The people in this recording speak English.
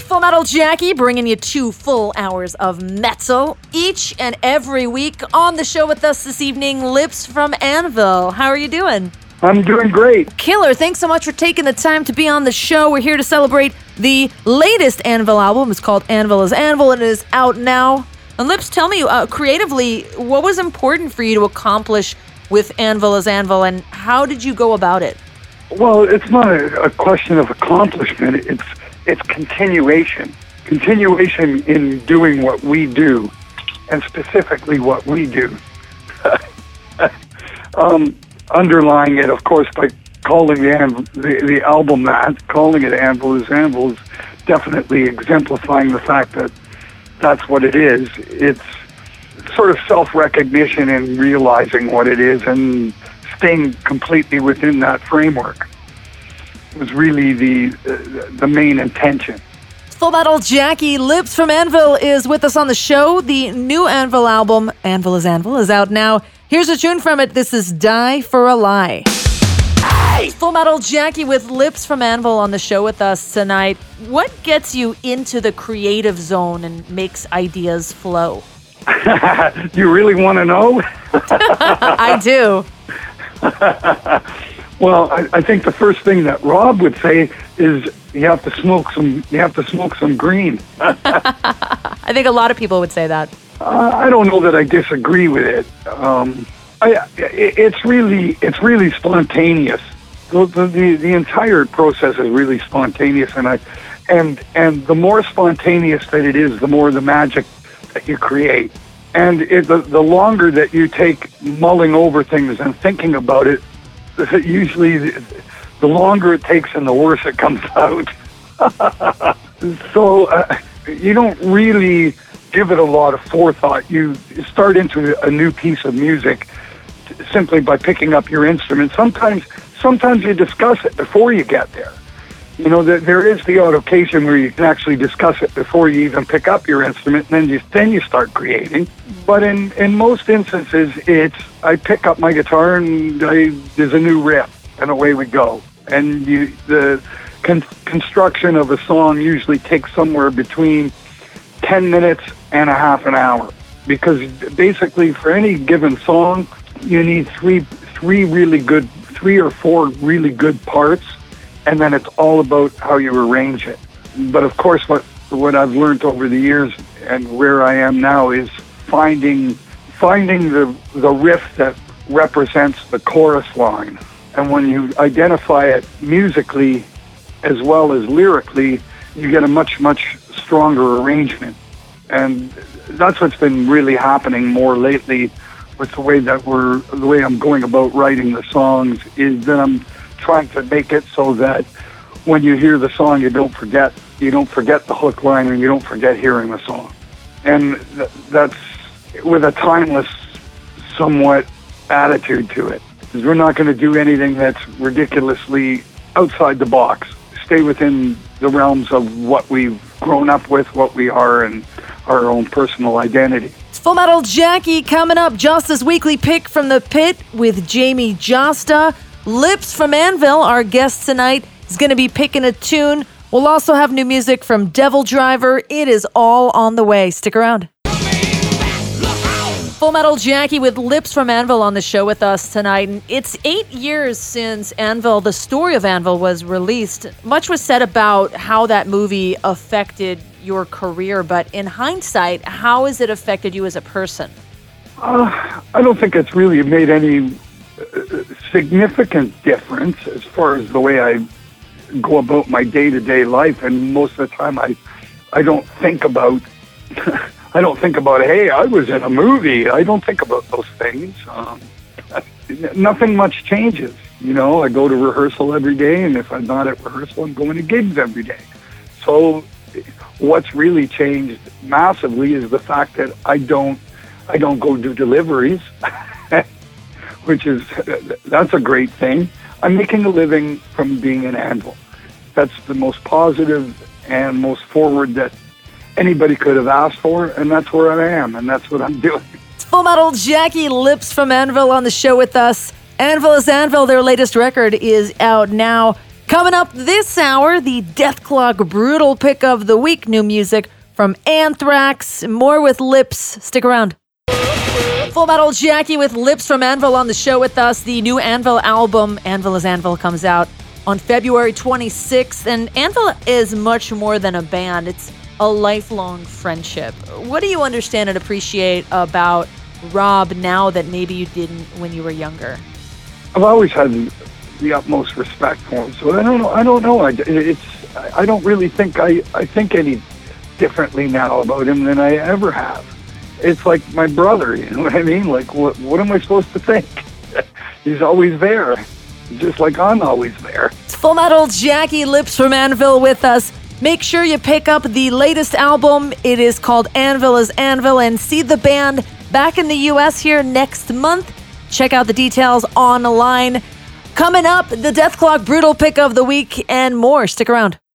Full Metal Jackie bringing you 2 full hours of metal each and every week. On the show with us this evening, Lips from Anvil. How are you doing? I'm doing great. Killer, thanks so much for taking the time to be on the show. We're here to celebrate the latest Anvil album. It's called Anvil is Anvil and it is out now. And Lips, tell me, creatively, what was important for you to accomplish with Anvil is Anvil and how did you go about it? Well, it's not a question of accomplishment. It's continuation. Continuation in doing what we do, and specifically what we do. Underlying it, of course, by calling the album that, calling it Anvil is definitely exemplifying the fact that that's what it is. It's sort of self-recognition and realizing what it is and staying completely within that framework was really the main intention. Full Metal Jackie, Lips from Anvil is with us on the show. The new Anvil album, Anvil, is out now. Here's a tune from it. This is Die for a Lie. Hey! Full Metal Jackie with Lips from Anvil on the show with us tonight. What gets you into the creative zone and makes ideas flow? You really want to know? I do. Well, I think the first thing that Rob would say is you have to smoke some green. I think a lot of people would say that. I don't know that I disagree with it. It's really spontaneous. The entire process is really spontaneous, and the more spontaneous that it is, the more the magic that you create. And the longer that you take mulling over things and thinking about it, usually the longer it takes and the worse it comes out. So you don't really give it a lot of forethought. You start into a new piece of music simply by picking up your instrument. Sometimes you discuss it before you get there. You know, there is the odd occasion where you can actually discuss it before you even pick up your instrument, and then you start creating. But in most instances, I pick up my guitar and there's a new riff, and away we go. And the construction of a song usually takes somewhere between 10 minutes and a half an hour, because basically for any given song, you need three or four really good parts. And then it's all about how you arrange it. But of course, what I've learned over the years and where I am now is finding the riff that represents the chorus line. And when you identify it musically as well as lyrically, you get a much, much stronger arrangement. And that's what's been really happening more lately with the way I'm going about writing the songs, is that I'm trying to make it so that when you hear the song, you don't forget the hook line, and you don't forget hearing the song. And that's with a timeless, somewhat attitude to it. Because we're not going to do anything that's ridiculously outside the box. Stay within the realms of what we've grown up with, what we are, and our own personal identity. Full Metal Jackie coming up. Josta's weekly pick from the pit with Jamie Josta. Lips from Anvil, our guest tonight, is going to be picking a tune. We'll also have new music from Devil Driver. It is all on the way. Stick around. Full Metal Jackie with Lips from Anvil on the show with us tonight. And it's 8 years since Anvil, the story of Anvil, was released. Much was said about how that movie affected your career, but in hindsight, how has it affected you as a person? I don't think it's really made any significant difference as far as the way I go about my day-to-day life, and most of the time I don't think about hey, I was in a movie. I don't think about those things. Nothing much changes. You know, I go to rehearsal every day, and if I'm not at rehearsal, I'm going to gigs every day. So what's really changed massively is the fact that I don't go do deliveries. That's a great thing. I'm making a living from being an Anvil. That's the most positive and most forward that anybody could have asked for, and that's where I am, and that's what I'm doing. Full Metal Jackie, Lips from Anvil on the show with us. Anvil is Anvil, their latest record is out now. Coming up this hour, the Dethklok Brutal Pick of the Week. New music from Anthrax. More with Lips. Stick around. Full Metal Jackie with Lips from Anvil on the show with us. The new Anvil album, Anvil is Anvil, comes out on February 26th. And Anvil is much more than a band. It's a lifelong friendship. What do you understand and appreciate about Rob now that maybe you didn't when you were younger? I've always had the utmost respect for him. So I don't know. I don't really think I think any differently now about him than I ever have. It's like my brother, you know what I mean? Like, what am I supposed to think? He's always there, just like I'm always there. It's Full Metal Jackie, Lips from Anvil with us. Make sure you pick up the latest album. It is called Anvil is Anvil, and see the band back in the U.S. here next month. Check out the details online. Coming up, the Dethklok Brutal Pick of the Week and more. Stick around.